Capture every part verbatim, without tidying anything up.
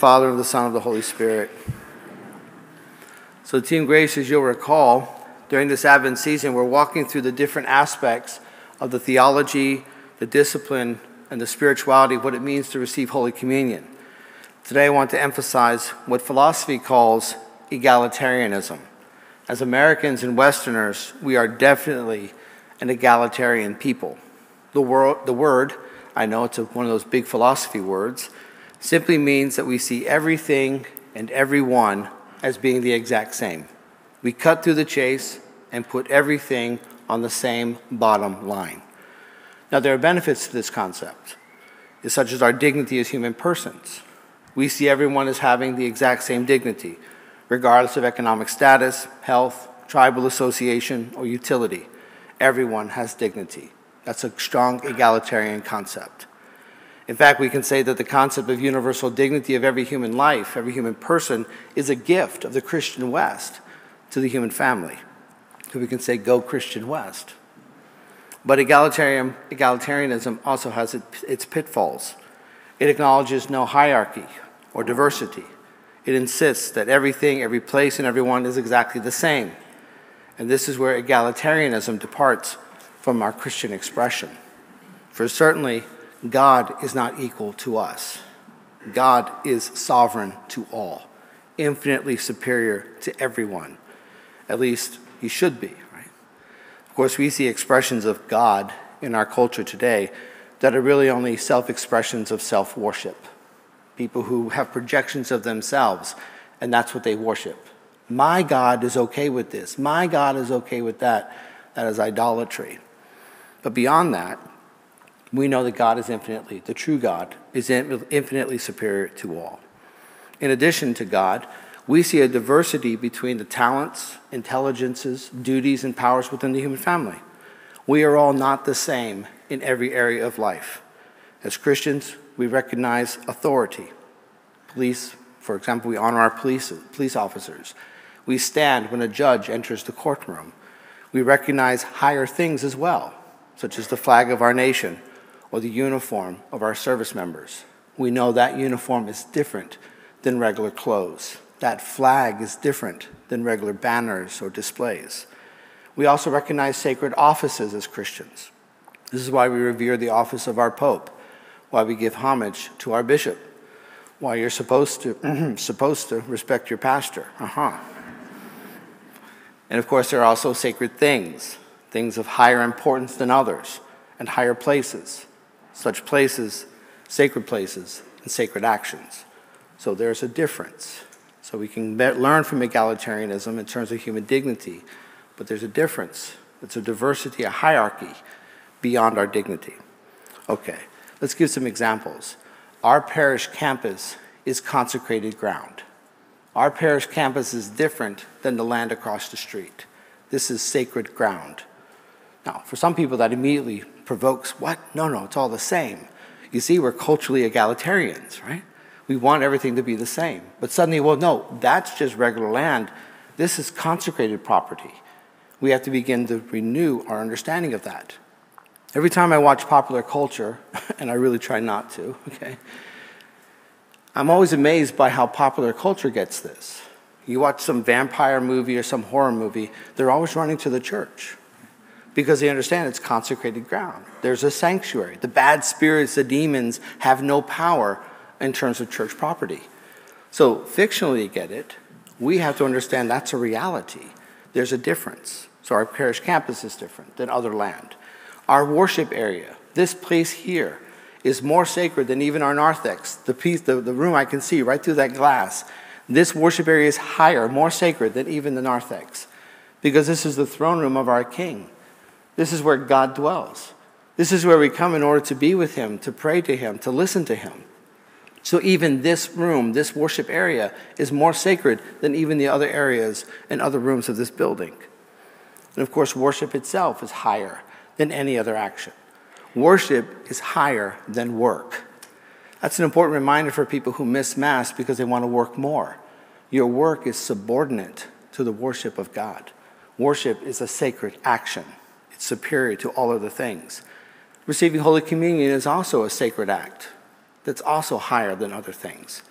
Father, of the Son, of the Holy Spirit. So Team Grace, as you'll recall, during this Advent season, we're walking through the different aspects of the theology, the discipline, and the spirituality of what it means to receive Holy Communion. Today I want to emphasize what philosophy calls egalitarianism. As Americans and Westerners, we are definitely an egalitarian people. The, wor- the word, I know it's a, one of those big philosophy words, simply means that we see everything and everyone as being the exact same. We cut through the chase and put everything on the same bottom line. Now, there are benefits to this concept, such as our dignity as human persons. We see everyone as having the exact same dignity, regardless of economic status, health, tribal association, or utility. Everyone has dignity. That's a strong egalitarian concept. In fact, we can say that the concept of universal dignity of every human life, every human person, is a gift of the Christian West to the human family. So we can say, go Christian West. But egalitarian, egalitarianism also has it, its pitfalls. It acknowledges no hierarchy or diversity. It insists that everything, every place, and everyone is exactly the same. And this is where egalitarianism departs from our Christian expression. For certainly, God is not equal to us. God is sovereign to all, infinitely superior to everyone. At least he should be, right? Of course, we see expressions of God in our culture today that are really only self-expressions of self-worship. People who have projections of themselves, and that's what they worship. My God is okay with this. My God is okay with that. That is idolatry. But beyond that, we know that God is infinitely, the true God, is infinitely superior to all. In addition to God, we see a diversity between the talents, intelligences, duties, and powers within the human family. We are all not the same in every area of life. As Christians, we recognize authority. Police, for example, we honor our police, police officers. We stand when a judge enters the courtroom. We recognize higher things as well, such as the flag of our nation, or the uniform of our service members. We know that uniform is different than regular clothes. That flag is different than regular banners or displays. We also recognize sacred offices as Christians. This is why we revere the office of our Pope, why we give homage to our bishop, why you're supposed to, supposed to respect your pastor. Uh-huh. And of course, there are also sacred things, things of higher importance than others, and higher places. Such places, sacred places, and sacred actions. So there's a difference. So we can be- learn from egalitarianism in terms of human dignity, but there's a difference. It's a diversity, a hierarchy beyond our dignity. Okay, let's give some examples. Our parish campus is consecrated ground. Our parish campus is different than the land across the street. This is sacred ground. Now, for some people, that immediately provokes, what? No, no, it's all the same. You see, we're culturally egalitarians, right? We want everything to be the same. But suddenly, well, no, that's just regular land. This is consecrated property. We have to begin to renew our understanding of that. Every time I watch popular culture, and I really try not to, okay, I'm always amazed by how popular culture gets this. You watch some vampire movie or some horror movie, they're always running to the church, because they understand it's consecrated ground. There's a sanctuary. The bad spirits, the demons, have no power in terms of church property. So fictionally, you get it. We have to understand that's a reality. There's a difference. So our parish campus is different than other land. Our worship area, this place here, is more sacred than even our narthex, the piece, the, the room I can see right through that glass. This worship area is higher, more sacred than even the narthex, because this is the throne room of our King. This is where God dwells. This is where we come in order to be with him, to pray to him, to listen to him. So even this room, this worship area, is more sacred than even the other areas and other rooms of this building. And of course, worship itself is higher than any other action. Worship is higher than work. That's an important reminder for people who miss Mass because they want to work more. Your work is subordinate to the worship of God. Worship is a sacred action. Superior to all other things. Receiving Holy Communion is also a sacred act that's also higher than other things.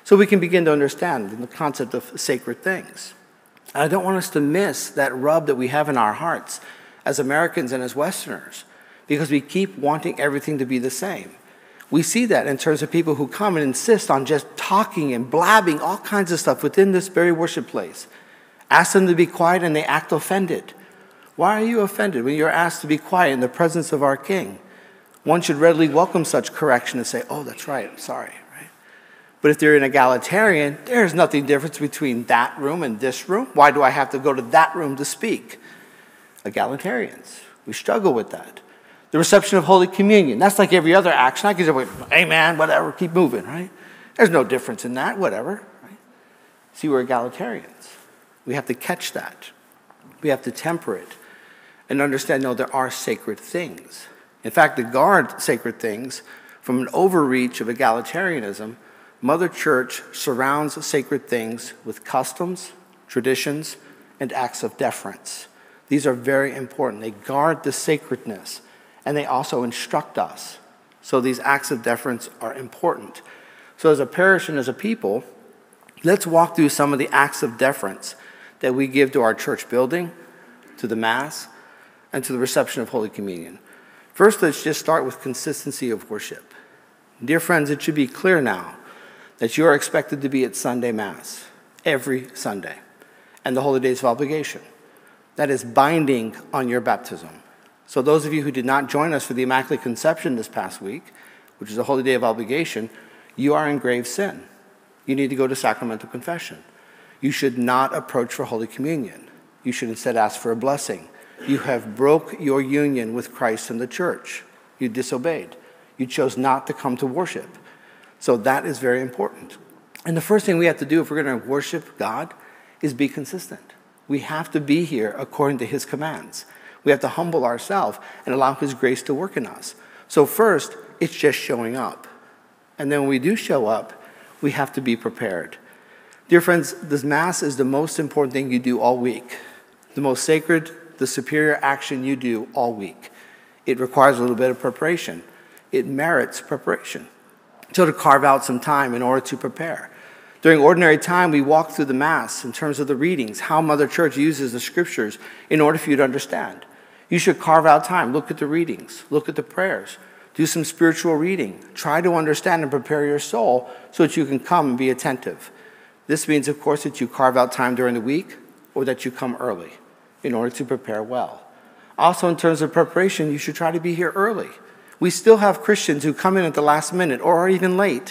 so we can begin to understand the concept of sacred things. And I don't want us to miss that rub that we have in our hearts as Americans and as Westerners, because we keep wanting everything to be the same. We see that in terms of people who come and insist on just talking and blabbing all kinds of stuff within this very worship place. Ask them to be quiet and they act offended. Why are you offended when you're asked to be quiet in the presence of our King? One should readily welcome such correction and say, oh, that's right, I'm sorry. Right? But if they're an egalitarian, there's nothing difference between that room and this room. Why do I have to go to that room to speak? Egalitarians, we struggle with that. The reception of Holy Communion, that's like every other action. I can say, amen, whatever, keep moving, right? There's no difference in that, whatever. Right? See, we're egalitarians. We have to catch that. We have to temper it and understand, no, there are sacred things. In fact, to guard sacred things from an overreach of egalitarianism, Mother Church surrounds sacred things with customs, traditions, and acts of deference. These are very important. They guard the sacredness, and they also instruct us. So these acts of deference are important. So as a parish and as a people, let's walk through some of the acts of deference that we give to our church building, to the Mass, and to the reception of Holy Communion. First, let's just start with consistency of worship. Dear friends, it should be clear now that you are expected to be at Sunday Mass every Sunday and the holy days of obligation. That is binding on your baptism. So those of you who did not join us for the Immaculate Conception this past week, which is a holy day of obligation, you are in grave sin. You need to go to sacramental confession. You should not approach for Holy Communion. You should instead ask for a blessing. You have broke your union with Christ and the church. You disobeyed. You chose not to come to worship. So that is very important. And the first thing we have to do if we're going to worship God is be consistent. We have to be here according to his commands. We have to humble ourselves and allow his grace to work in us. So first, it's just showing up. And then when we do show up, we have to be prepared. Dear friends, this Mass is the most important thing you do all week. The most sacred, the superior action you do all week. It requires a little bit of preparation. It merits preparation. So to carve out some time in order to prepare. During ordinary time, we walk through the Mass in terms of the readings, how Mother Church uses the Scriptures in order for you to understand. You should carve out time. Look at the readings. Look at the prayers. Do some spiritual reading. Try to understand and prepare your soul so that you can come and be attentive. This means, of course, that you carve out time during the week or that you come early in order to prepare well. Also, in terms of preparation, you should try to be here early. We still have Christians who come in at the last minute or are even late.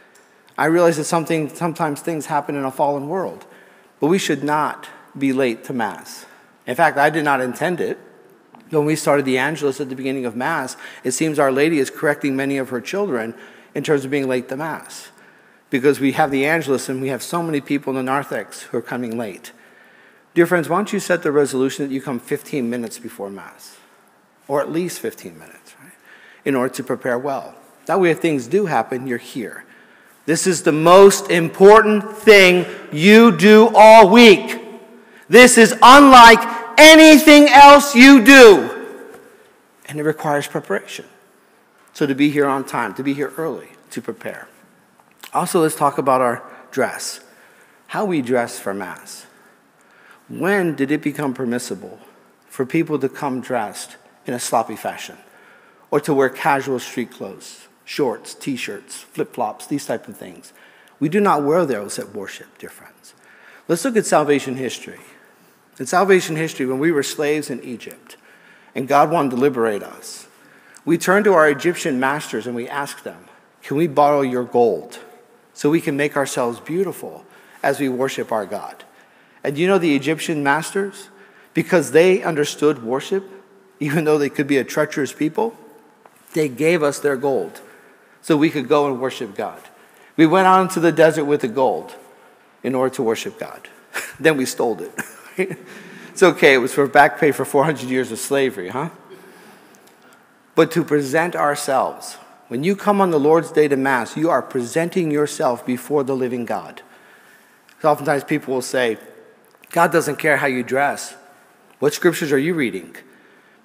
I realize that something, sometimes things happen in a fallen world, but we should not be late to Mass. In fact, I did not intend it. When we started the Angelus at the beginning of Mass, it seems Our Lady is correcting many of her children in terms of being late to Mass, because we have the Angelus and we have so many people in the narthex who are coming late. Dear friends, why don't you set the resolution that you come fifteen minutes before Mass, or at least fifteen minutes, right, in order to prepare well. That way, if things do happen, you're here. This is the most important thing you do all week. This is unlike anything else you do. And it requires preparation. So to be here on time, to be here early, to prepare. Also, let's talk about our dress. How we dress for Mass. When did it become permissible for people to come dressed in a sloppy fashion or to wear casual street clothes, shorts, t-shirts, flip-flops, these type of things? We do not wear those at worship, dear friends. Let's look at salvation history. In salvation history, when we were slaves in Egypt and God wanted to liberate us, we turned to our Egyptian masters and we asked them, can we borrow your gold so we can make ourselves beautiful as we worship our God? And you know the Egyptian masters, because they understood worship, even though they could be a treacherous people, they gave us their gold so we could go and worship God. We went out into the desert with the gold in order to worship God. Then we stole it. It's okay, it was for back pay for four hundred years of slavery, huh? But to present ourselves, when you come on the Lord's Day to Mass, you are presenting yourself before the living God. So oftentimes people will say, God doesn't care how you dress. What scriptures are you reading?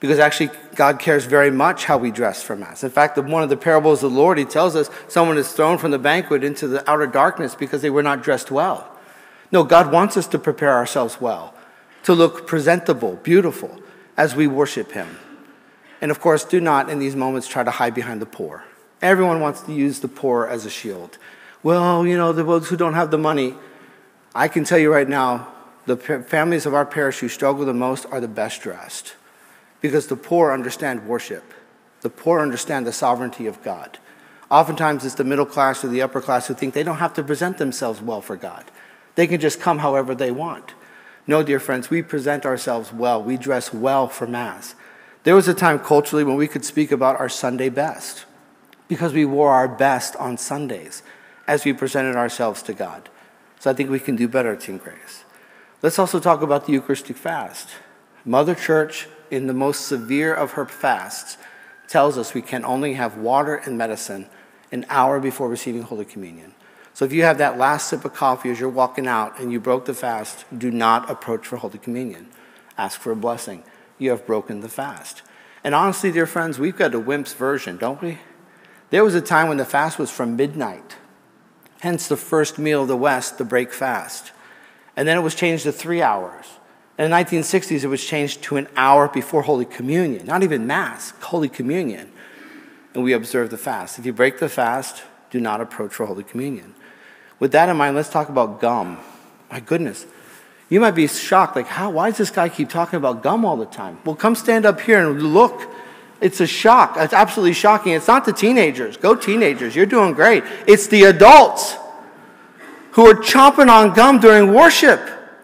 because actually God cares very much how we dress for Mass. In fact, the, one of the parables of the Lord, he tells us someone is thrown from the banquet into the outer darkness because they were not dressed well. No, God wants us to prepare ourselves well, to look presentable, beautiful, as we worship him. And of course, do not in these moments try to hide behind the poor. Everyone wants to use the poor as a shield. Well, you know, the ones who don't have the money. I can tell you right now, the families of our parish who struggle the most are the best dressed. Because the poor understand worship. The poor understand the sovereignty of God. Oftentimes it's the middle class or the upper class who think they don't have to present themselves well for God. They can just come however they want. No, dear friends, we present ourselves well. We dress well for Mass. There was a time culturally when we could speak about our Sunday best because we wore our best on Sundays as we presented ourselves to God. So I think we can do better, Team Grace. Let's also talk about the Eucharistic fast. Mother Church, in the most severe of her fasts, tells us we can only have water and medicine an hour before receiving Holy Communion. So if you have that last sip of coffee as you're walking out and you broke the fast, do not approach for Holy Communion. Ask for a blessing. You have broken the fast. And honestly, dear friends, we've got a wimp's version, don't we? There was a time when the fast was from midnight, hence the first meal of the West, the break fast. And then it was changed to three hours. In the nineteen sixties, it was changed to an hour before Holy Communion. Not even Mass, Holy Communion. And we observe the fast. If you break the fast, do not approach for Holy Communion. With that in mind, let's talk about gum. My goodness. You might be shocked, like, how? Why does this guy keep talking about gum all the time? Well, come stand up here and look. It's a shock. It's absolutely shocking. It's not the teenagers. Go teenagers. You're doing great. It's the adults who are chomping on gum during worship.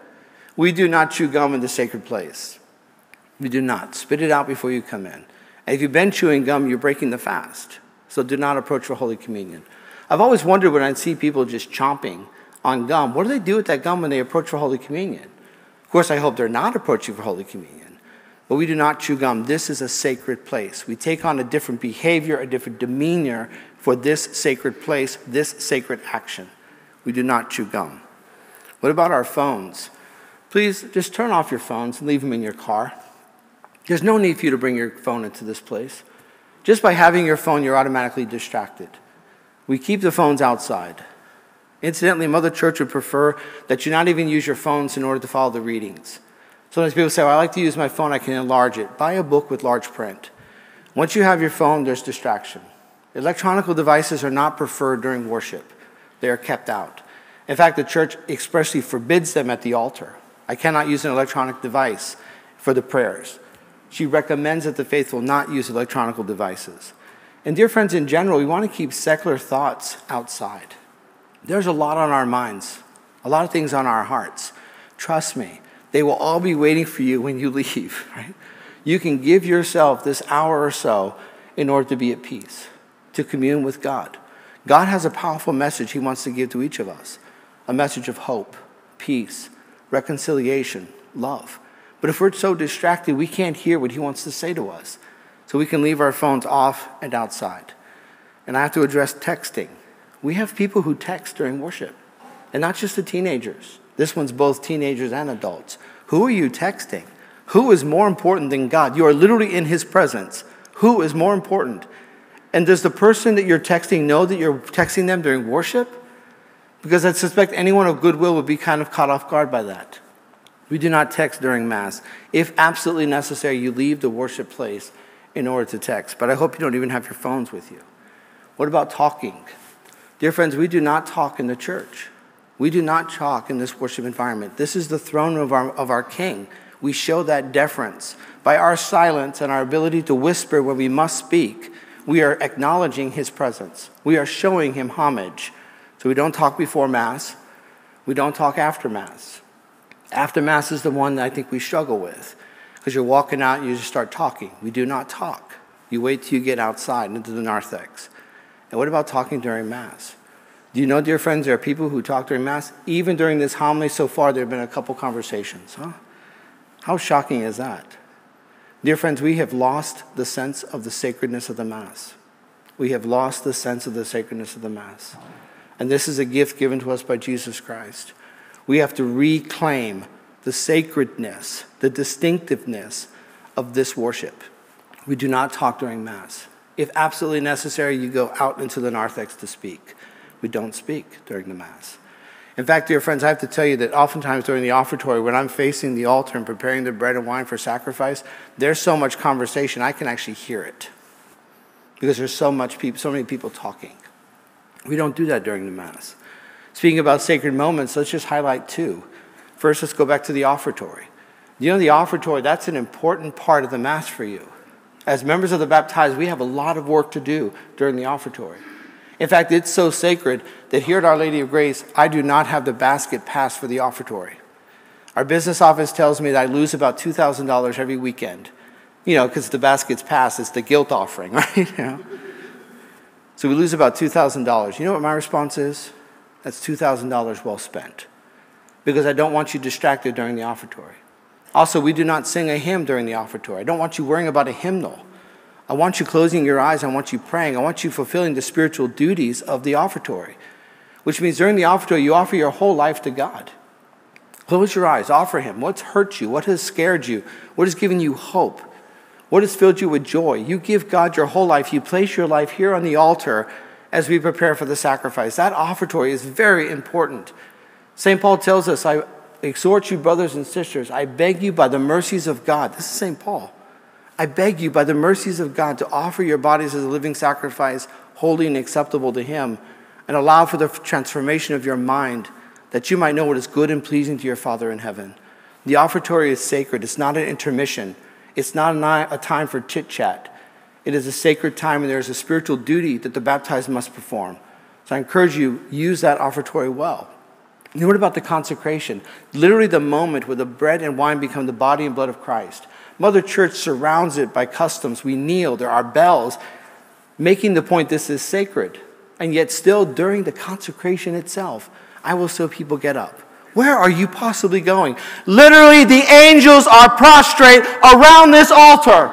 We do not chew gum in the sacred place. We do not. Spit it out before you come in. And if you've been chewing gum, you're breaking the fast. So do not approach for Holy Communion. I've always wondered when I see people just chomping on gum, what do they do with that gum when they approach for Holy Communion? Of course, I hope they're not approaching for Holy Communion. But we do not chew gum. This is a sacred place. We take on a different behavior, a different demeanor for this sacred place, this sacred action. We do not chew gum. What about our phones? Please just turn off your phones and leave them in your car. There's no need for you to bring your phone into this place. Just by having your phone, you're automatically distracted. We keep the phones outside. Incidentally, Mother Church would prefer that you not even use your phones in order to follow the readings. Sometimes people say, well, I like to use my phone, I can enlarge it. Buy a book with large print. Once you have your phone, there's distraction. Electronic devices are not preferred during worship. They are kept out. In fact, the Church expressly forbids them at the altar. I cannot use an electronic device for the prayers. She recommends that the faithful not use electronic devices. And dear friends, in general, we want to keep secular thoughts outside. There's a lot on our minds, a lot of things on our hearts. Trust me, they will all be waiting for you when you leave, right? You can give yourself this hour or so in order to be at peace, to commune with God. God has a powerful message he wants to give to each of us, a message of hope, peace, reconciliation, love. But if we're so distracted, we can't hear what he wants to say to us. So we can leave our phones off and outside. And I have to address texting. We have people who text during worship, and not just the teenagers. This one's both teenagers and adults. Who are you texting? Who is more important than God? You are literally in his presence. Who is more important? And does the person that you're texting know that you're texting them during worship? Because I suspect anyone of goodwill would be kind of caught off guard by that. We do not text during Mass. If absolutely necessary, you leave the worship place in order to text. But I hope you don't even have your phones with you. What about talking? Dear friends, we do not talk in the church. We do not talk in this worship environment. This is the throne of our, of our King. We show that deference. By our silence and our ability to whisper when we must speak, we are acknowledging his presence. We are showing him homage. So we don't talk before Mass. We don't talk after Mass. After Mass is the one that I think we struggle with. Because you're walking out and you just start talking. We do not talk. You wait till you get outside into the narthex. And what about talking during Mass? Do you know, dear friends, there are people who talk during Mass? Even during this homily so far, there have been a couple conversations. Huh? How shocking is that? Dear friends, we have lost the sense of the sacredness of the Mass. We have lost the sense of the sacredness of the Mass. And this is a gift given to us by Jesus Christ. We have to reclaim the sacredness, the distinctiveness of this worship. We do not talk during Mass. If absolutely necessary, you go out into the narthex to speak. We don't speak during the Mass. In fact, dear friends, I have to tell you that oftentimes during the offertory, when I'm facing the altar and preparing the bread and wine for sacrifice, there's so much conversation, I can actually hear it. Because there's so much people, so many people talking. We don't do that during the Mass. Speaking about sacred moments, let's just highlight two. First, let's go back to the offertory. You know, the offertory, that's an important part of the Mass for you. As members of the baptized, we have a lot of work to do during the offertory. In fact, it's so sacred that here at Our Lady of Grace, I do not have the basket pass for the offertory. Our business office tells me that I lose about two thousand dollars every weekend. You know, because the basket's pass, it's the guilt offering, right? You know? So we lose about two thousand dollars. You know what my response is? That's two thousand dollars well spent. Because I don't want you distracted during the offertory. Also, we do not sing a hymn during the offertory. I don't want you worrying about a hymnal. I want you closing your eyes. I want you praying. I want you fulfilling the spiritual duties of the offertory, which means during the offertory, you offer your whole life to God. Close your eyes. Offer him. What's hurt you? What has scared you? What has given you hope? What has filled you with joy? You give God your whole life. You place your life here on the altar as we prepare for the sacrifice. That offertory is very important. Saint Paul tells us, I exhort you, brothers and sisters, I beg you by the mercies of God. This is Saint Paul. I beg you by the mercies of God to offer your bodies as a living sacrifice, holy and acceptable to him, and allow for the transformation of your mind that you might know what is good and pleasing to your Father in heaven. The offertory is sacred. It's not an intermission. It's not a time for chit-chat. It is a sacred time, and there is a spiritual duty that the baptized must perform. So I encourage you, use that offertory well. And what about the consecration? Literally the moment where the bread and wine become the body and blood of Christ. Mother Church surrounds it by customs. We kneel. There are bells, making the point this is sacred. And yet still, during the consecration itself, I will see people get up. Where are you possibly going? Literally, the angels are prostrate around this altar.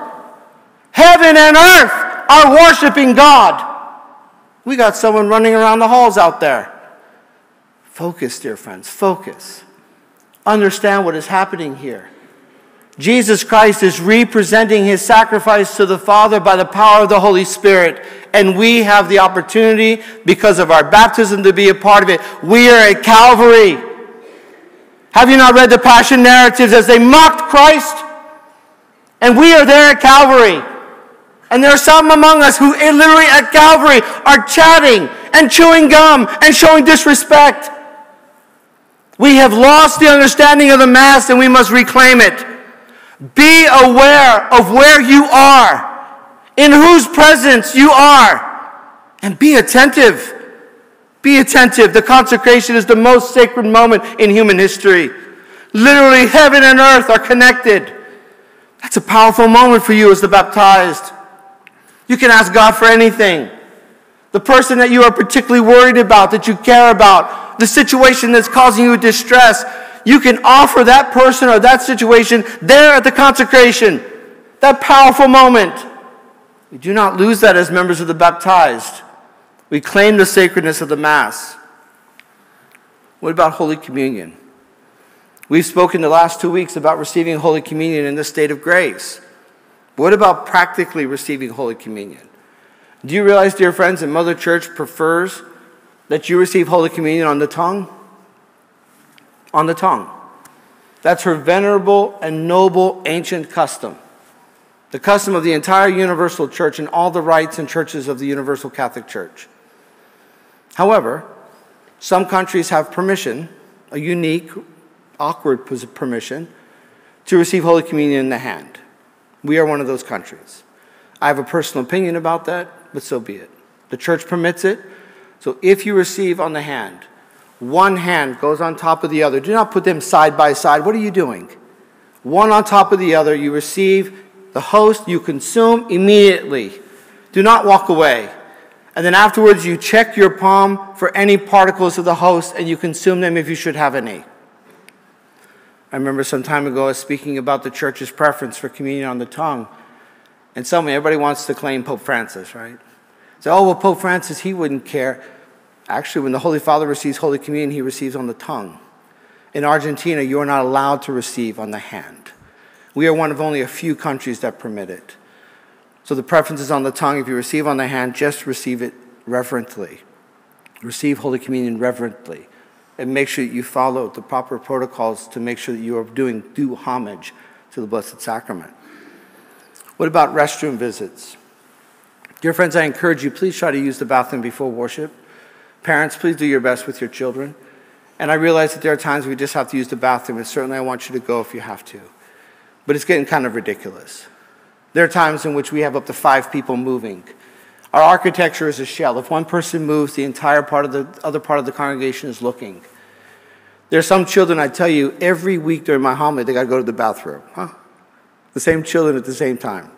Heaven and earth are worshiping God. We got someone running around the halls out there. Focus, dear friends, focus. Understand what is happening here. Jesus Christ is representing his sacrifice to the Father by the power of the Holy Spirit. And we have the opportunity, because of our baptism, to be a part of it. We are at Calvary. Have you not read the Passion narratives as they mocked Christ? And we are there at Calvary. And there are some among us who literally at Calvary are chatting and chewing gum and showing disrespect. We have lost the understanding of the Mass, and we must reclaim it. Be aware of where you are, in whose presence you are, and be attentive. Be attentive. The consecration is the most sacred moment in human history. Literally, heaven and earth are connected. That's a powerful moment for you as the baptized. You can ask God for anything. The person that you are particularly worried about, that you care about, the situation that's causing you distress, you can offer that person or that situation there at the consecration. That powerful moment. We do not lose that as members of the baptized. We claim the sacredness of the Mass. What about Holy Communion? We've spoken the last two weeks about receiving Holy Communion in the state of grace. What about practically receiving Holy Communion? Do you realize, dear friends, that Mother Church prefers that you receive Holy Communion on the tongue? On the tongue. That's her venerable and noble ancient custom. The custom of the entire Universal Church and all the rites and churches of the Universal Catholic Church. However, some countries have permission, a unique, awkward permission, to receive Holy Communion in the hand. We are one of those countries. I have a personal opinion about that, but so be it. The Church permits it. So if you receive on the hand, one hand goes on top of the other. Do not put them side by side. What are you doing? One on top of the other. You receive the host. You consume immediately. Do not walk away. And then afterwards, you check your palm for any particles of the host, and you consume them if you should have any. I remember some time ago I was speaking about the Church's preference for communion on the tongue. And so everybody wants to claim Pope Francis, right? So, oh, well, Pope Francis, he wouldn't care. Actually, when the Holy Father receives Holy Communion, he receives on the tongue. In Argentina, you are not allowed to receive on the hand. We are one of only a few countries that permit it. So the preference is on the tongue. If you receive on the hand, just receive it reverently. Receive Holy Communion reverently. And make sure that you follow the proper protocols to make sure that you are doing due homage to the Blessed Sacrament. What about restroom visits? Dear friends, I encourage you, please try to use the bathroom before worship. Parents, please do your best with your children. And I realize that there are times we just have to use the bathroom, and certainly I want you to go if you have to. But it's getting kind of ridiculous. There are times in which we have up to five people moving. Our architecture is a shell. If one person moves, the entire part of the other part of the congregation is looking. There are some children, I tell you, every week during my homily, they got to go to the bathroom. Huh? The same children at the same time.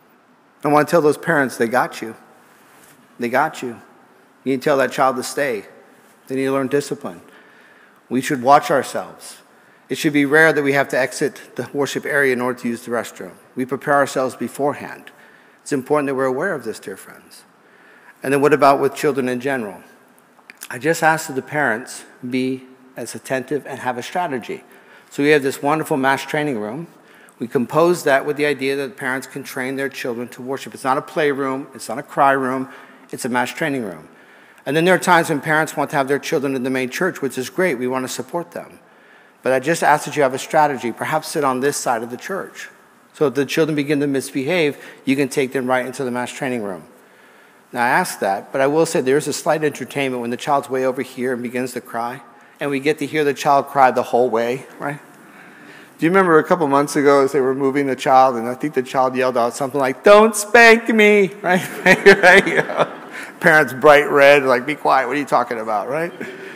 I want to tell those parents, they got you. They got you. You need to tell that child to stay. They need to learn discipline. We should watch ourselves. It should be rare that we have to exit the worship area in order to use the restroom. We prepare ourselves beforehand. It's important that we're aware of this, dear friends. And then what about with children in general? I just ask that the parents be as attentive and have a strategy. So we have this wonderful mass training room. We compose that with the idea that parents can train their children to worship. It's not a playroom. It's not a cry room. It's a mass training room. And then there are times when parents want to have their children in the main church, which is great. We want to support them. But I just ask that you have a strategy. Perhaps sit on this side of the church. So if the children begin to misbehave, you can take them right into the mass training room. Now, I ask that, but I will say there is a slight entertainment when the child's way over here and begins to cry, and we get to hear the child cry the whole way, right? Do you remember a couple months ago as they were moving the child, and I think the child yelled out something like, "Don't spank me," right? Right? You know? Parents bright red, like, "Be quiet, what are you talking about," right?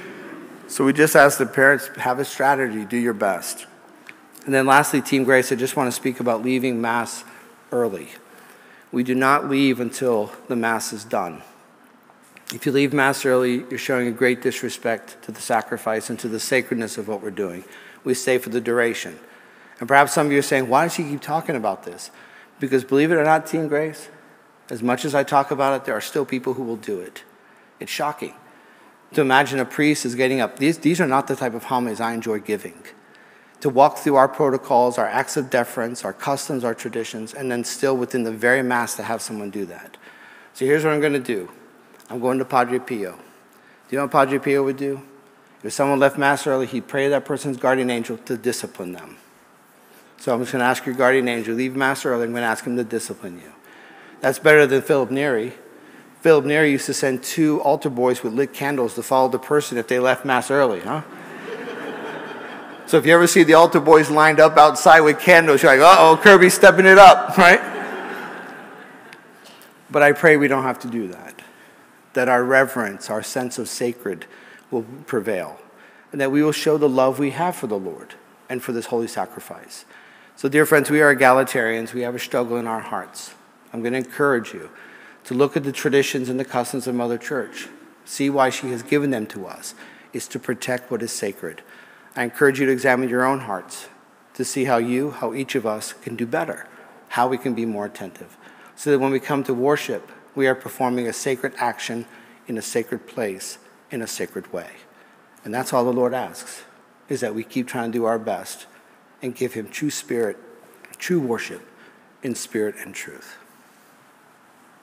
So we just ask the parents, have a strategy, do your best. And then lastly, Team Grace, I just want to speak about leaving Mass early. We do not leave until the Mass is done. If you leave Mass early, you're showing a great disrespect to the sacrifice and to the sacredness of what we're doing. We stay for the duration. And perhaps some of you are saying, why does he keep talking about this? Because believe it or not, Team Grace, as much as I talk about it, there are still people who will do it. It's shocking to imagine a priest is getting up. These, these are not the type of homilies I enjoy giving. To walk through our protocols, our acts of deference, our customs, our traditions, and then still within the very Mass to have someone do that. So here's what I'm going to do. I'm going to Padre Pio. Do you know what Padre Pio would do? If someone left Mass early, he'd pray to that person's guardian angel to discipline them. So I'm just going to ask your guardian angel, leave Mass early, I'm going to ask him to discipline you. That's better than Philip Neri. Philip Neri used to send two altar boys with lit candles to follow the person if they left Mass early, huh? So if you ever see the altar boys lined up outside with candles, you're like, uh-oh, Kirby's stepping it up, right? But I pray we don't have to do that. That our reverence, our sense of sacred will prevail. And that we will show the love we have for the Lord and for this holy sacrifice. So dear friends, we are egalitarians. We have a struggle in our hearts. I'm going to encourage you to look at the traditions and the customs of Mother Church. See why she has given them to us. It's to protect what is sacred. I encourage you to examine your own hearts to see how you, how each of us can do better, how we can be more attentive, so that when we come to worship, we are performing a sacred action in a sacred place, in a sacred way. And that's all the Lord asks, is that we keep trying to do our best and give him true spirit, true worship in spirit and truth.